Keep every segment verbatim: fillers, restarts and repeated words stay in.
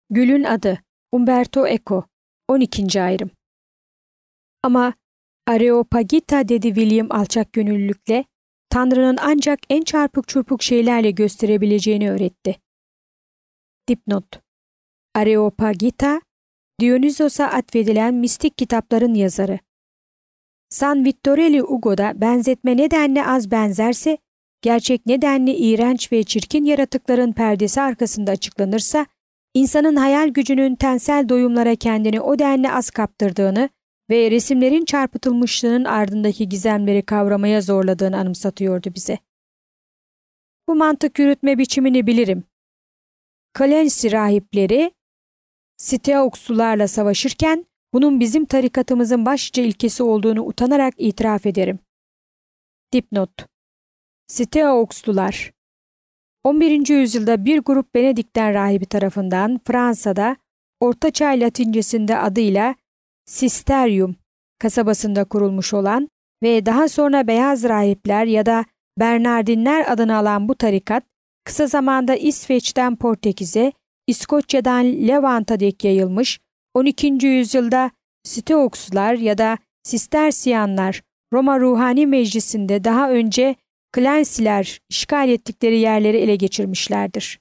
Gül'ün adı Umberto Eco. on ikinci ayrım. Ama Areopagita dedi William alçakgönüllülükle, Tanrı'nın ancak en çarpık çırpık şeylerle gösterebileceğini öğretti. Dipnot: Areopagita, Dionysos'a atfedilen mistik kitapların yazarı. San Vittorelli Ugo'da benzetme nedenle az benzerse, gerçek nedenle iğrenç ve çirkin yaratıkların perdesi arkasında açıklanırsa, insanın hayal gücünün tensel doyumlara kendini o denli az kaptırdığını ve resimlerin çarpıtılmışlığının ardındaki gizemleri kavramaya zorladığını anımsatıyordu bize. Bu mantık yürütme biçimini bilirim. Kalensi rahipleri Steauxlularla savaşırken bunun bizim tarikatımızın başlıca ilkesi olduğunu utanarak itiraf ederim. Dipnot: Steauxlular on birinci yüzyılda bir grup Benedikten rahibi tarafından Fransa'da Ortaçağ Latincesinde adıyla Sisterium kasabasında kurulmuş olan ve daha sonra Beyaz Rahipler ya da Bernardinler adını alan bu tarikat, kısa zamanda İsveç'ten Portekiz'e, İskoçya'dan Levant'a dek yayılmış, on ikinci yüzyılda Steauxlular ya da Sistersiyanlar Roma Ruhani Meclisi'nde daha önce Clancy'ler işgal ettikleri yerleri ele geçirmişlerdir.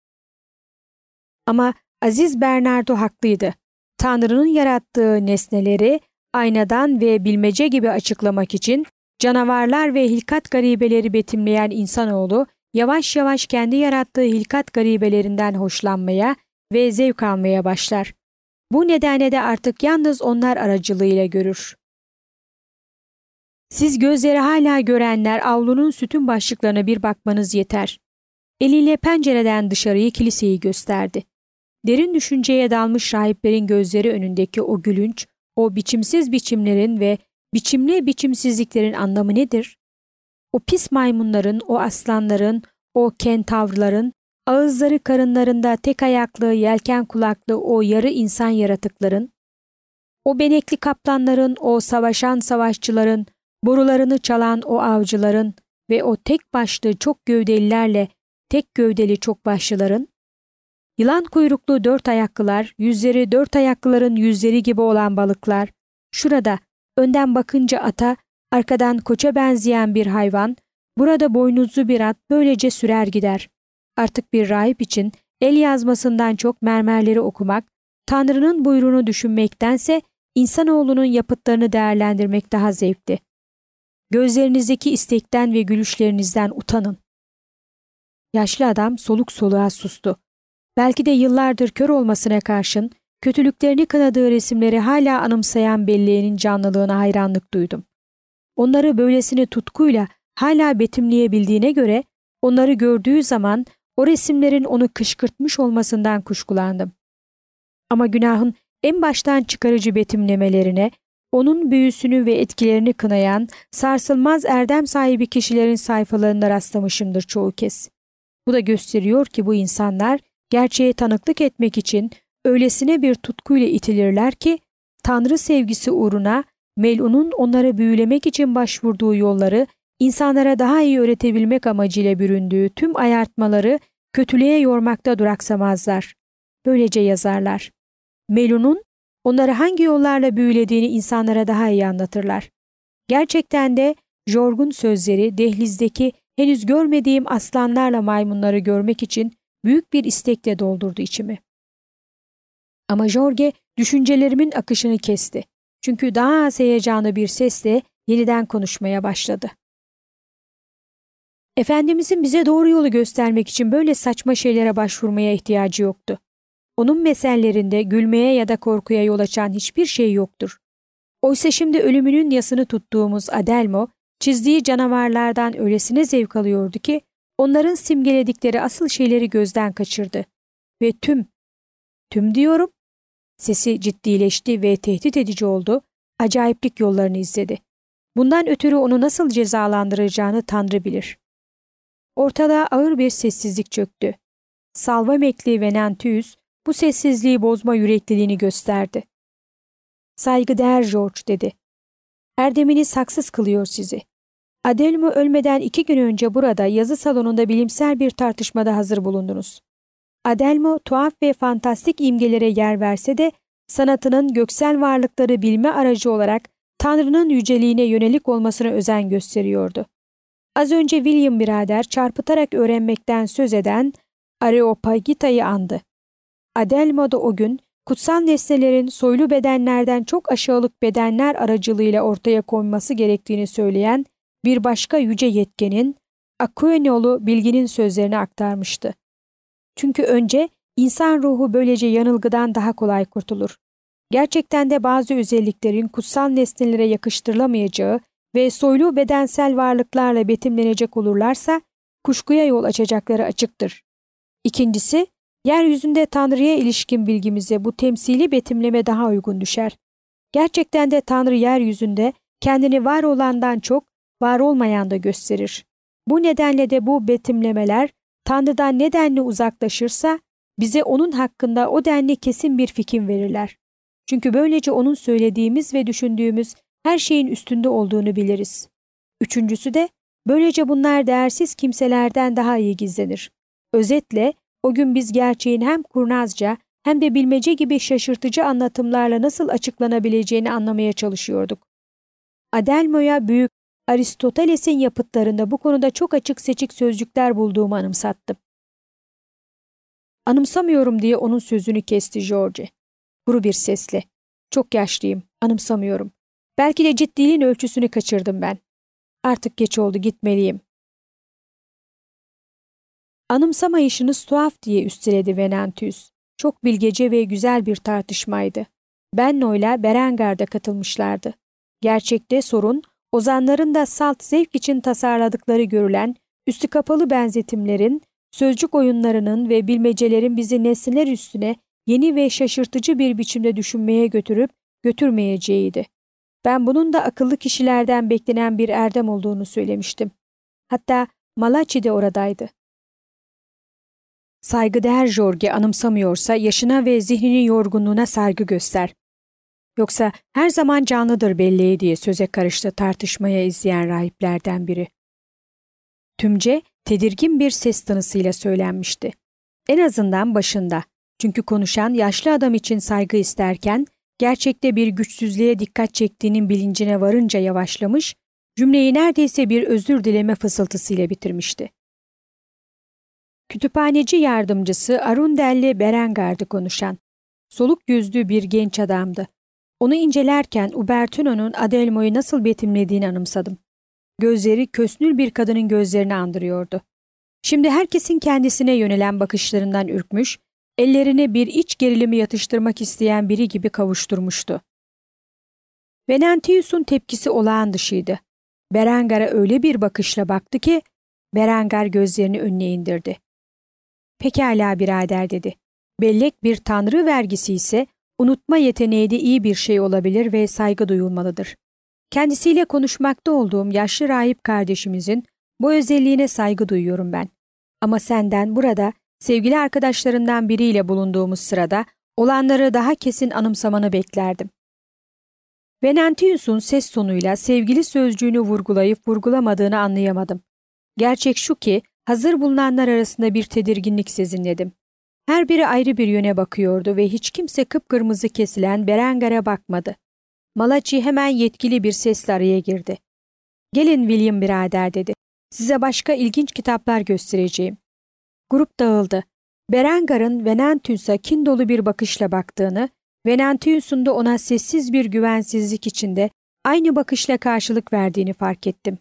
Ama Aziz Bernardo haklıydı. Tanrı'nın yarattığı nesneleri aynadan ve bilmece gibi açıklamak için canavarlar ve hilkat garibeleri betimleyen insanoğlu yavaş yavaş kendi yarattığı hilkat garibelerinden hoşlanmaya ve zevk almaya başlar. Bu nedenle de artık yalnız onlar aracılığıyla görür. Siz gözleri hala görenler avlunun sütun başlıklarına bir bakmanız yeter. Eliyle pencereden dışarıyı kiliseyi gösterdi. Derin düşünceye dalmış rahiplerin gözleri önündeki o gülünç, o biçimsiz biçimlerin ve biçimli biçimsizliklerin anlamı nedir? O pis maymunların, o aslanların, o kentavruların, ağızları karınlarında tek ayaklı, yelken kulaklı o yarı insan yaratıkların, o benekli kaplanların, o savaşan savaşçıların, borularını çalan o avcıların ve o tek başlı çok gövdelilerle tek gövdeli çok başlıların, yılan kuyruklu dört ayaklılar, yüzleri dört ayaklıların yüzleri gibi olan balıklar, şurada önden bakınca ata, arkadan koça benzeyen bir hayvan, burada boynuzlu bir at böylece sürer gider. Artık bir rahip için el yazmasından çok mermerleri okumak, Tanrı'nın buyruğunu düşünmektense insanoğlunun yapıtlarını değerlendirmek daha zevkli. Gözlerinizdeki istekten ve gülüşlerinizden utanın. Yaşlı adam soluk soluğa sustu. Belki de yıllardır kör olmasına karşın kötülüklerini kınadığı resimleri hala anımsayan belleğinin canlılığına hayranlık duydum. Onları böylesine tutkuyla hala betimleyebildiğine göre onları gördüğü zaman o resimlerin onu kışkırtmış olmasından kuşkulandım. Ama günahın en baştan çıkarıcı betimlemelerine, onun büyüsünü ve etkilerini kınayan sarsılmaz erdem sahibi kişilerin sayfalarına rastlamışımdır çoğu kez. Bu da gösteriyor ki bu insanlar gerçeğe tanıklık etmek için öylesine bir tutkuyla itilirler ki Tanrı sevgisi uğruna melunun onları büyülemek için başvurduğu yolları insanlara daha iyi öğretebilmek amacıyla büründüğü tüm ayartmaları kötülüğe yormakta duraksamazlar. Böylece yazarlar. Melun'un onları hangi yollarla büyülediğini insanlara daha iyi anlatırlar. Gerçekten de Jorg'un sözleri dehlizdeki henüz görmediğim aslanlarla maymunları görmek için büyük bir istekle doldurdu içimi. Ama Jorge düşüncelerimin akışını kesti. Çünkü daha az heyecanlı bir sesle yeniden konuşmaya başladı. Efendimizin bize doğru yolu göstermek için böyle saçma şeylere başvurmaya ihtiyacı yoktu. Onun mesellerinde gülmeye ya da korkuya yol açan hiçbir şey yoktur. Oysa şimdi ölümünün yasını tuttuğumuz Adelmo, çizdiği canavarlardan öylesine zevk alıyordu ki, onların simgeledikleri asıl şeyleri gözden kaçırdı. Ve tüm, tüm diyorum, sesi ciddileşti ve tehdit edici oldu, acayiplik yollarını izledi. Bundan ötürü onu nasıl cezalandıracağını Tanrı bilir. Ortada ağır bir sessizlik çöktü. Salvamekli Venantius bu sessizliği bozma yürekliliğini gösterdi. "Saygıdeğer George," dedi. "Erdeminiz haksız kılıyor sizi. Adelmo ölmeden iki gün önce burada yazı salonunda bilimsel bir tartışmada hazır bulundunuz. Adelmo tuhaf ve fantastik imgelere yer verse de sanatının göksel varlıkları bilme aracı olarak Tanrı'nın yüceliğine yönelik olmasına özen gösteriyordu. Az önce William birader çarpıtarak öğrenmekten söz eden Areopagita'yı andı. Adelmo da o gün kutsal nesnelerin soylu bedenlerden çok aşağılık bedenler aracılığıyla ortaya konması gerektiğini söyleyen bir başka yüce yetkenin Aquenolu bilginin sözlerini aktarmıştı. Çünkü önce insan ruhu böylece yanılgıdan daha kolay kurtulur. Gerçekten de bazı özelliklerin kutsal nesnelere yakıştırılamayacağı ve soylu bedensel varlıklarla betimlenecek olurlarsa kuşkuya yol açacakları açıktır. İkincisi, yeryüzünde Tanrı'ya ilişkin bilgimize bu temsili betimleme daha uygun düşer. Gerçekten de Tanrı yeryüzünde kendini var olandan çok var olmayan da gösterir. Bu nedenle de bu betimlemeler Tanrı'dan ne denli uzaklaşırsa bize onun hakkında o denli kesin bir fikir verirler. Çünkü böylece onun söylediğimiz ve düşündüğümüz her şeyin üstünde olduğunu biliriz. Üçüncüsü de böylece bunlar değersiz kimselerden daha iyi gizlenir. Özetle o gün biz gerçeğin hem kurnazca hem de bilmece gibi şaşırtıcı anlatımlarla nasıl açıklanabileceğini anlamaya çalışıyorduk. Adelmo'ya büyük Aristoteles'in yapıtlarında bu konuda çok açık seçik sözcükler bulduğumu anımsattım. Anımsamıyorum diye onun sözünü kesti George. Kuru bir sesle. Çok yaşlıyım, anımsamıyorum. Belki de ciddiliğin ölçüsünü kaçırdım ben. Artık geç oldu, gitmeliyim. Anımsamayışınız tuhaf diye üsteledi Venantius. Çok bilgece ve güzel bir tartışmaydı. Benno ile Berengar da katılmışlardı. Gerçekte sorun, ozanların da salt zevk için tasarladıkları görülen üstü kapalı benzetimlerin, sözcük oyunlarının ve bilmecelerin bizi nesneler üstüne yeni ve şaşırtıcı bir biçimde düşünmeye götürüp götürmeyeceğiydi. Ben bunun da akıllı kişilerden beklenen bir erdem olduğunu söylemiştim. Hatta Malachi de oradaydı. Saygıdeğer Jorge anımsamıyorsa yaşına ve zihninin yorgunluğuna saygı göster. Yoksa her zaman canlıdır belleği diye söze karıştı tartışmaya izleyen rahiplerden biri. Tümce tedirgin bir ses tınısıyla söylenmişti. En azından başında. Çünkü konuşan yaşlı adam için saygı isterken gerçekte bir güçsüzlüğe dikkat çektiğinin bilincine varınca yavaşlamış, cümleyi neredeyse bir özür dileme fısıltısıyla bitirmişti. Kütüphaneci yardımcısı Arundel'le Berengar'dı konuşan. Soluk yüzlü bir genç adamdı. Onu incelerken Ubertino'nun Adelmo'yu nasıl betimlediğini anımsadım. Gözleri kösnül bir kadının gözlerini andırıyordu. Şimdi herkesin kendisine yönelen bakışlarından ürkmüş, ellerini bir iç gerilimi yatıştırmak isteyen biri gibi kavuşturmuştu. Venantius'un tepkisi olağan dışıydı. Berengar'a öyle bir bakışla baktı ki, Berengar gözlerini önüne indirdi. Pekala birader dedi. Bellek bir tanrı vergisi ise unutma yeteneği de iyi bir şey olabilir ve saygı duyulmalıdır. Kendisiyle konuşmakta olduğum yaşlı rahip kardeşimizin bu özelliğine saygı duyuyorum ben. Ama senden burada sevgili arkadaşlarından biriyle bulunduğumuz sırada olanları daha kesin anımsamanı beklerdim. Venantius'un ses tonuyla sevgili sözcüğünü vurgulayıp vurgulamadığını anlayamadım. Gerçek şu ki hazır bulunanlar arasında bir tedirginlik sezinledim. Her biri ayrı bir yöne bakıyordu ve hiç kimse kıpkırmızı kesilen Berengar'a bakmadı. Malachi hemen yetkili bir sesle araya girdi. "Gelin William birader" dedi. "Size başka ilginç kitaplar göstereceğim." Grup dağıldı. Berengar'ın Venantius'a kin dolu bir bakışla baktığını, Venantius'un da ona sessiz bir güvensizlik içinde aynı bakışla karşılık verdiğini fark ettim.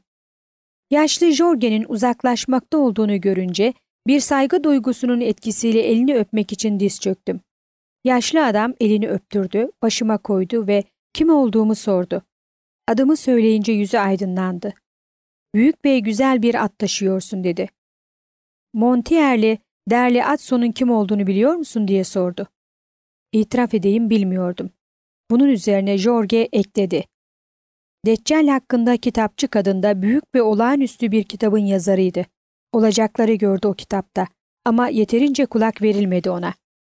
Yaşlı Jorge'nin uzaklaşmakta olduğunu görünce bir saygı duygusunun etkisiyle elini öpmek için diz çöktüm. Yaşlı adam elini öptürdü, başıma koydu ve kim olduğumu sordu. Adımı söyleyince yüzü aydınlandı. "Büyük ve güzel bir at taşıyorsun" dedi. "Montier'li, Derli Adson'un kim olduğunu biliyor musun?" diye sordu. İtiraf edeyim bilmiyordum. Bunun üzerine Jorge ekledi. "Deccal hakkında kitapçı kadın da büyük ve olağanüstü bir kitabın yazarıydı. Olacakları gördü o kitapta ama yeterince kulak verilmedi ona."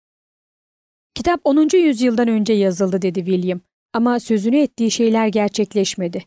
"Kitap onuncu yüzyıldan önce yazıldı" dedi William, "ama sözünü ettiği şeyler gerçekleşmedi."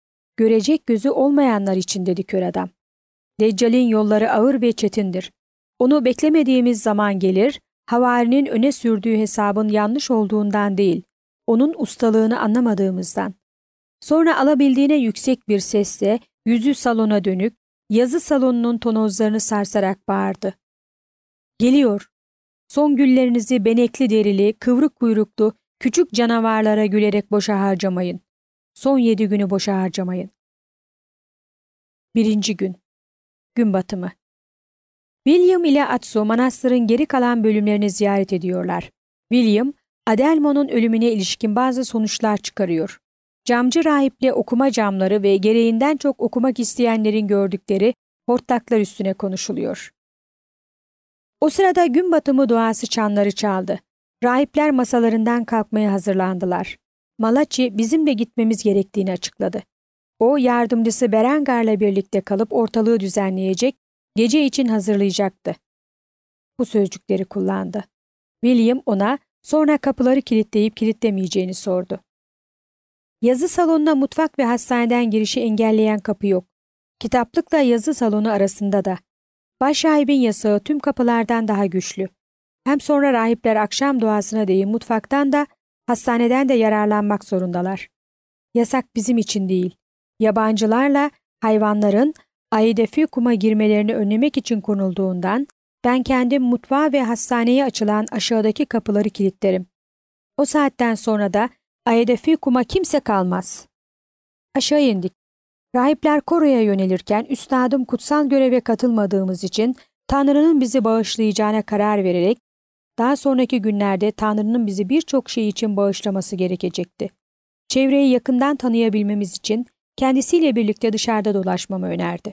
"Görecek gözü olmayanlar için" dedi kör adam. "Deccal'in yolları ağır ve çetindir. Onu beklemediğimiz zaman gelir, havarinin öne sürdüğü hesabın yanlış olduğundan değil, onun ustalığını anlamadığımızdan. Sonra alabildiğine yüksek bir sesle yüzü salona dönük, yazı salonunun tonozlarını sarsarak bağırdı. Geliyor. Son güllerinizi benekli derili, kıvrık kuyruklu, küçük canavarlara gülerek boşa harcamayın. Son yedi günü boşa harcamayın. Birinci gün. Gün batımı. William ile Atsu manastırın geri kalan bölümlerini ziyaret ediyorlar. William, Adelmo'nun ölümüne ilişkin bazı sonuçlar çıkarıyor. Camcı rahiple okuma camları ve gereğinden çok okumak isteyenlerin gördükleri hortlaklar üstüne konuşuluyor. O sırada gün batımı duası çanları çaldı. Rahipler masalarından kalkmaya hazırlandılar. Malachi bizim de gitmemiz gerektiğini açıkladı. O yardımcısı Berengar'la birlikte kalıp ortalığı düzenleyecek, gece için hazırlayacaktı. Bu sözcükleri kullandı. William ona sonra kapıları kilitleyip kilitlemeyeceğini sordu. Yazı salonuna mutfak ve hastaneden girişi engelleyen kapı yok. Kitaplıkla yazı salonu arasında da. Başrahibin yasağı tüm kapılardan daha güçlü. Hem sonra rahipler akşam duasına değin mutfaktan da hastaneden de yararlanmak zorundalar. Yasak bizim için değil. Yabancılarla hayvanların Aidefikum'a girmelerini önlemek için konulduğundan ben kendim mutfağa ve hastaneye açılan aşağıdaki kapıları kilitlerim. O saatten sonra da Aidefikum'a kimse kalmaz. Aşağı indik. Rahipler koroya yönelirken üstadım kutsal göreve katılmadığımız için Tanrı'nın bizi bağışlayacağına karar vererek daha sonraki günlerde Tanrı'nın bizi birçok şey için bağışlaması gerekecekti. Çevreyi yakından tanıyabilmemiz için kendisiyle birlikte dışarıda dolaşmamı önerdi.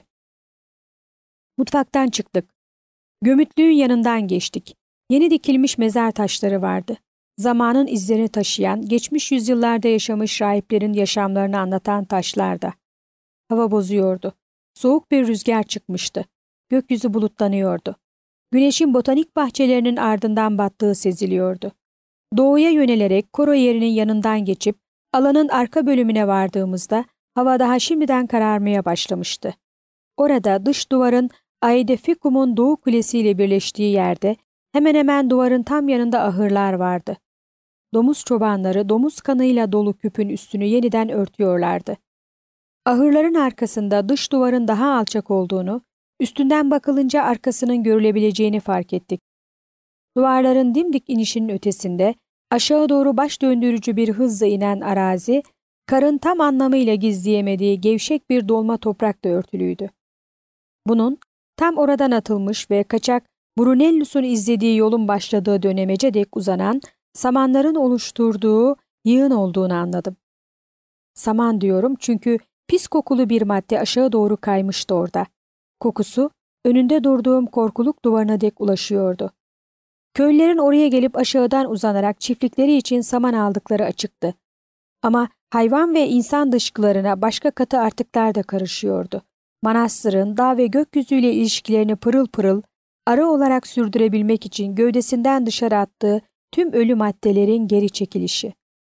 Mutfaktan çıktık. Gömütlüğün yanından geçtik. Yeni dikilmiş mezar taşları vardı. Zamanın izlerini taşıyan, geçmiş yüzyıllarda yaşamış rahiplerin yaşamlarını anlatan taşlarda. Hava bozuyordu. Soğuk bir rüzgar çıkmıştı. Gökyüzü bulutlanıyordu. Güneşin botanik bahçelerinin ardından battığı seziliyordu. Doğuya yönelerek koro yerinin yanından geçip alanın arka bölümüne vardığımızda hava daha şimdiden kararmaya başlamıştı. Orada dış duvarın Aidefikum'un doğu kulesiyle birleştiği yerde hemen hemen duvarın tam yanında ahırlar vardı. Domuz çobanları domuz kanıyla dolu küpün üstünü yeniden örtüyorlardı. Ahırların arkasında dış duvarın daha alçak olduğunu, üstünden bakılınca arkasının görülebileceğini fark ettik. Duvarların dimdik inişinin ötesinde aşağı doğru baş döndürücü bir hızla inen arazi, karın tam anlamıyla gizleyemediği gevşek bir dolma toprakla örtülüydü. Bunun tam oradan atılmış ve kaçak Brunellus'un izlediği yolun başladığı dönemece dek uzanan samanların oluşturduğu yığın olduğunu anladım. Saman diyorum çünkü pis kokulu bir madde aşağı doğru kaymıştı orada. Kokusu önünde durduğum korkuluk duvarına dek ulaşıyordu. Köylülerin oraya gelip aşağıdan uzanarak çiftlikleri için saman aldıkları açıktı. Ama hayvan ve insan dışkılarına başka katı artıklar da karışıyordu. Manastırın dağ ve gökyüzüyle ilişkilerini pırıl pırıl, ara olarak sürdürebilmek için gövdesinden dışarı attığı tüm ölü maddelerin geri çekilişi.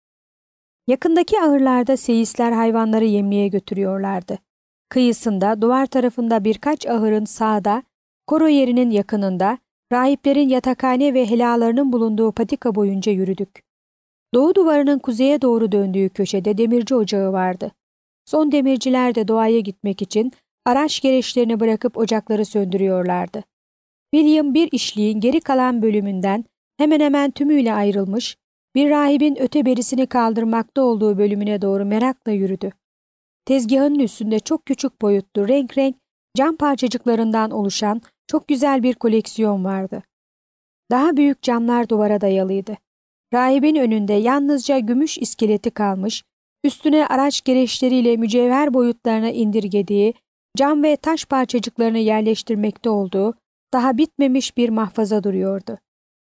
Yakındaki ahırlarda seyisler hayvanları yemliğe götürüyorlardı. Kıyısında, duvar tarafında birkaç ahırın sağda, koro yerinin yakınında, rahiplerin yatakhane ve helalarının bulunduğu patika boyunca yürüdük. Doğu duvarının kuzeye doğru döndüğü köşede demirci ocağı vardı. Son demirciler de doğaya gitmek için araç gereçlerini bırakıp ocakları söndürüyorlardı. William bir işliğin geri kalan bölümünden hemen hemen tümüyle ayrılmış, bir rahibin öte berisini kaldırmakta olduğu bölümüne doğru merakla yürüdü. Tezgahının üstünde çok küçük boyutlu renk renk cam parçacıklarından oluşan çok güzel bir koleksiyon vardı. Daha büyük camlar duvara dayalıydı. Rahibin önünde yalnızca gümüş iskeleti kalmış, üstüne araç gereçleriyle mücevher boyutlarına indirgediği cam ve taş parçacıklarını yerleştirmekte olduğu daha bitmemiş bir mahfaza duruyordu.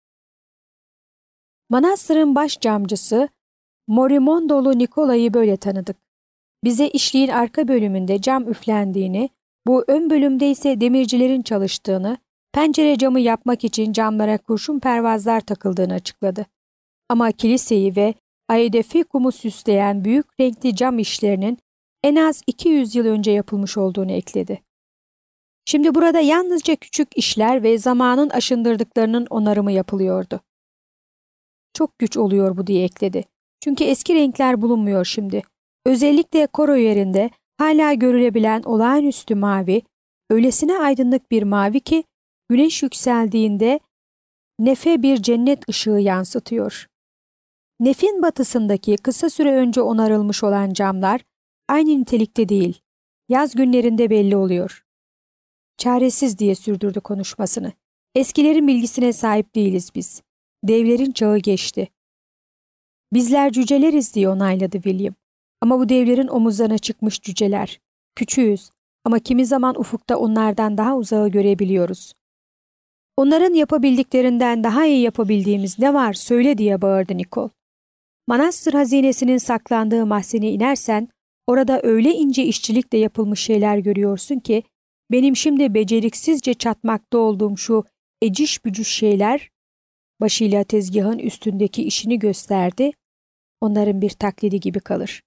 Manastırın baş camcısı Morimondolu Nikola'yı böyle tanıdık. Bize işliğin arka bölümünde cam üflendiğini, bu ön bölümde ise demircilerin çalıştığını, pencere camı yapmak için camlara kurşun pervazlar takıldığını açıkladı. Ama kiliseyi ve Aidefikum'u süsleyen büyük renkli cam işlerinin en az iki yüz yıl önce yapılmış olduğunu ekledi. Şimdi burada yalnızca küçük işler ve zamanın aşındırdıklarının onarımı yapılıyordu. Çok güç oluyor bu diye ekledi. Çünkü eski renkler bulunmuyor şimdi. Özellikle koro yerinde hala görülebilen olağanüstü mavi, öylesine aydınlık bir mavi ki güneş yükseldiğinde nefe bir cennet ışığı yansıtıyor. Nefin batısındaki kısa süre önce onarılmış olan camlar aynı nitelikte değil. Yaz günlerinde belli oluyor. Çaresiz diye sürdürdü konuşmasını. Eskilerin bilgisine sahip değiliz biz. Devlerin çağı geçti. Bizler cüceleriz diye onayladı William. Ama bu devlerin omuzlarına çıkmış cüceler. Küçüğüz ama kimi zaman ufukta onlardan daha uzağı görebiliyoruz. Onların yapabildiklerinden daha iyi yapabildiğimiz ne var söyle diye bağırdı Nicole. Manastır hazinesinin saklandığı mahzene inersen orada öyle ince işçilikle yapılmış şeyler görüyorsun ki benim şimdi beceriksizce çatmakta olduğum şu eciş bücüş şeyler başıyla tezgahın üstündeki işini gösterdi. Onların bir taklidi gibi kalır.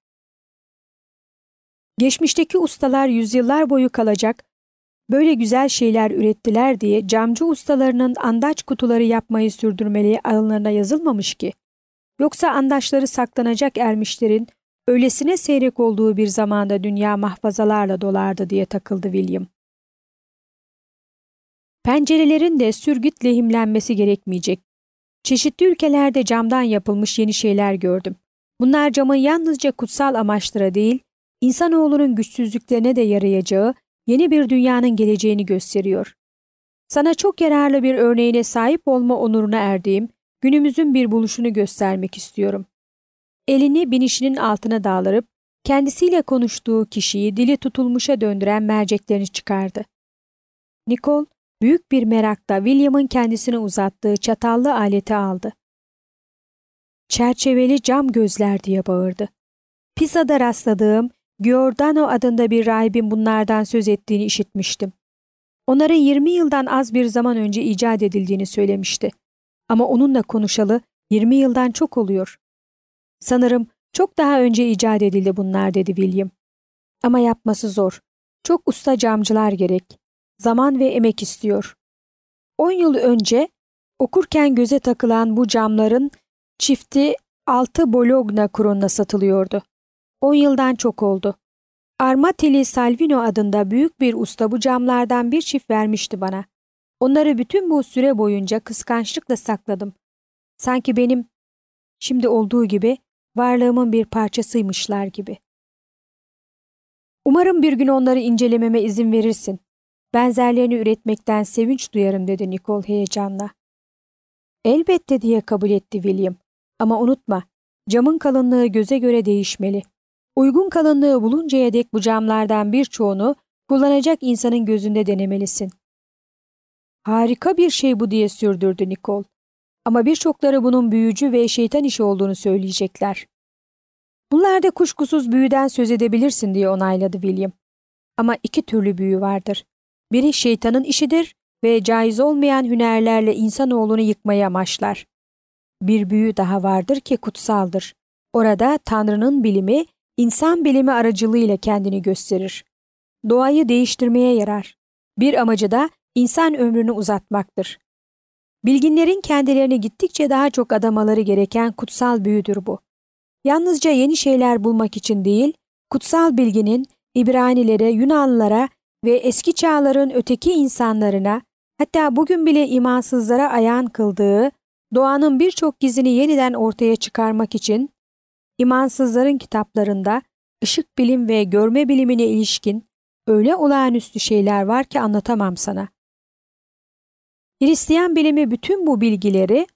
Geçmişteki ustalar yüzyıllar boyu kalacak böyle güzel şeyler ürettiler diye camcı ustalarının andaç kutuları yapmayı sürdürmeli alınlarına yazılmamış ki. Yoksa andaçları saklanacak ermişlerin öylesine seyrek olduğu bir zamanda dünya mahfazalarla dolardı diye takıldı William. Pencerelerin de sürgüt lehimlenmesi gerekmeyecek. Çeşitli ülkelerde camdan yapılmış yeni şeyler gördüm. Bunlar camın yalnızca kutsal amaçlara değil, insanoğlunun güçsüzlüklerine de yarayacağı yeni bir dünyanın geleceğini gösteriyor. Sana çok yararlı bir örneğine sahip olma onuruna erdiğim günümüzün bir buluşunu göstermek istiyorum. Elini binişinin altına daldırıp kendisiyle konuştuğu kişiyi dili tutulmuşa döndüren merceklerini çıkardı. Nicole büyük bir merakla William'ın kendisine uzattığı çatallı aleti aldı. Çerçeveli cam gözler diye bağırdı. Pisa'da rastladığım Giordano adında bir rahibin bunlardan söz ettiğini işitmiştim. Onların yirmi yıldan az bir zaman önce icat edildiğini söylemişti. Ama onunla konuşalı yirmi yıldan çok oluyor. Sanırım çok daha önce icat edildi bunlar dedi William. Ama yapması zor. Çok usta camcılar gerek. Zaman ve emek istiyor. On yıl önce okurken göze takılan bu camların çifti altı Bologna kronuna satılıyordu. On yıldan çok oldu. Armatelli Salvino adında büyük bir usta bu camlardan bir çift vermişti bana. Onları bütün bu süre boyunca kıskançlıkla sakladım. Sanki benim, şimdi olduğu gibi, varlığımın bir parçasıymışlar gibi. Umarım bir gün onları incelememe izin verirsin. Benzerlerini üretmekten sevinç duyarım dedi Nicole heyecanla. Elbette diye kabul etti William. Ama unutma, camın kalınlığı göze göre değişmeli. Uygun kalınlığı buluncaya dek bu camlardan birçoğunu kullanacak insanın gözünde denemelisin. Harika bir şey bu diye sürdürdü Nicole. Ama birçokları bunun büyücü ve şeytan işi olduğunu söyleyecekler. Bunlarda kuşkusuz büyüden söz edebilirsin diye onayladı William. Ama iki türlü büyü vardır. Biri şeytanın işidir ve caiz olmayan hünerlerle insanoğlunu yıkmayı amaçlar. Bir büyü daha vardır ki kutsaldır. Orada Tanrı'nın bilimi, insan bilimi aracılığıyla kendini gösterir. Doğayı değiştirmeye yarar. Bir amacı da insan ömrünü uzatmaktır. Bilginlerin kendilerini gittikçe daha çok adamaları gereken kutsal büyüdür bu. Yalnızca yeni şeyler bulmak için değil, kutsal bilginin İbranilere, Yunanlılara ve eski çağların öteki insanlarına, hatta bugün bile imansızlara ayağın kıldığı, doğanın birçok gizini yeniden ortaya çıkarmak için, imansızların kitaplarında ışık bilim ve görme bilimine ilişkin öyle olağanüstü şeyler var ki anlatamam sana. Hristiyan bilimi bütün bu bilgileri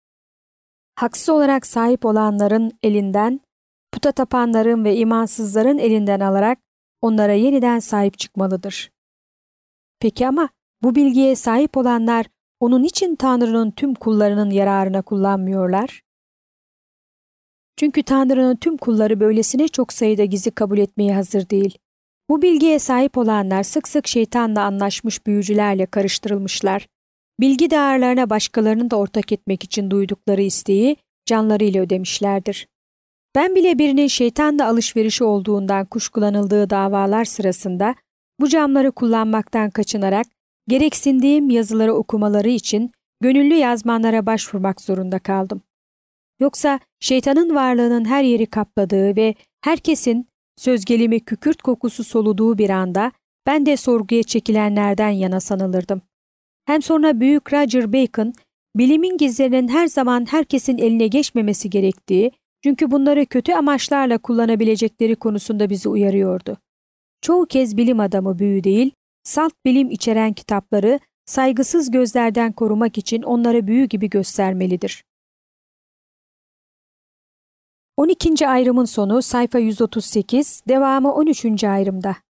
haksız olarak sahip olanların elinden, puta tapanların ve imansızların elinden alarak onlara yeniden sahip çıkmalıdır. Peki ama bu bilgiye sahip olanlar onun için Tanrı'nın tüm kullarının yararına kullanmıyorlar? Çünkü Tanrı'nın tüm kulları böylesine çok sayıda gizli kabul etmeye hazır değil. Bu bilgiye sahip olanlar sık sık şeytanla anlaşmış büyücülerle karıştırılmışlar. Bilgi değerlerine başkalarını da ortak etmek için duydukları isteği canlarıyla ödemişlerdir. Ben bile birinin şeytanla alışverişi olduğundan kuşkulanıldığı davalar sırasında Bu camları kullanmaktan kaçınarak gereksindiğim yazıları okumaları için gönüllü yazmanlara başvurmak zorunda kaldım. Yoksa şeytanın varlığının her yeri kapladığı ve herkesin söz gelimi kükürt kokusu soluduğu bir anda ben de sorguya çekilenlerden yana sanılırdım. Hem sonra Büyük Roger Bacon, bilimin gizlerinin her zaman herkesin eline geçmemesi gerektiği, çünkü bunları kötü amaçlarla kullanabilecekleri konusunda bizi uyarıyordu. Çoğu kez bilim adamı büyü değil, salt bilim içeren kitapları saygısız gözlerden korumak için onlara büyü gibi göstermelidir. on ikinci ayrımın sonu sayfa yüz otuz sekiz, devamı on üçüncü ayrımda.